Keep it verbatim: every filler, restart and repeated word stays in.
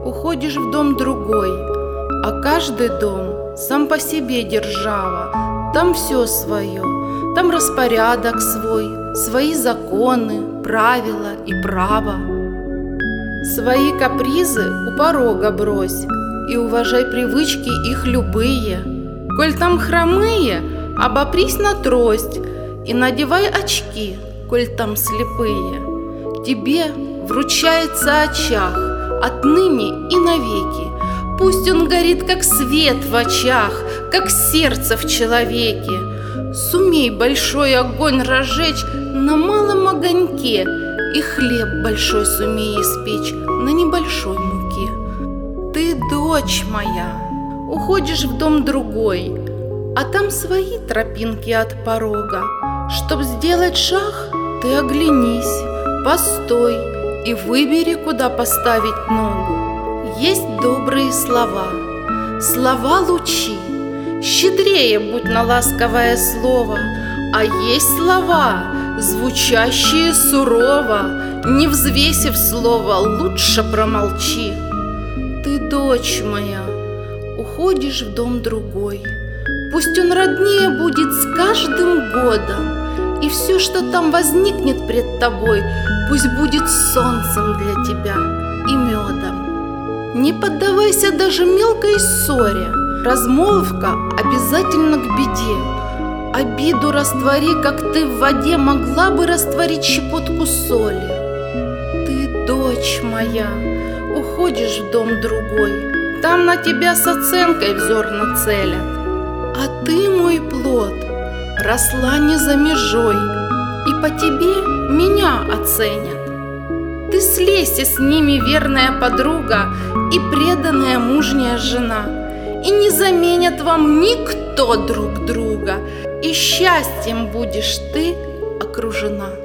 уходишь в дом другой, а каждый дом сам по себе держава. Там все свое, там распорядок свой, свои законы, правила и право. Свои капризы у порога брось и уважай привычки их любые. Коль там хромые, обопрись на трость и надевай очки, коль там слепые. Тебе вручается очаг отныне и навеки. Пусть он горит, как свет в очах, как сердце в человеке. Сумей большой огонь разжечь на малом огоньке и хлеб большой сумей испечь на небольшой муке. Ты, дочь моя, уходишь в дом другой, а там свои тропинки от порога. Чтоб сделать шаг, ты оглянись, постой и выбери, куда поставить ногу. Есть добрые слова, слова лучи, щедрее будь на ласковое слово. А есть слова, звучащие сурово, не взвесив слово, лучше промолчи. Ты, дочь моя, уходишь в дом другой, пусть он роднее будет с каждым годом, и все, что там возникнет пред тобой, пусть будет солнцем для тебя и медом. Не поддавайся даже мелкой ссоре, размолвка обязательно к беде. Обиду раствори, как ты в воде могла бы растворить щепотку соли. Ты, дочь моя, уходишь в дом другой, там на тебя с оценкой взор нацелят. А ты, мой плод, росла не за межой, и по тебе меня оценят. Ты слейся с ними, верная подруга и преданная мужняя жена, и не заменят вам никто друг друга, и счастьем будешь ты окружена.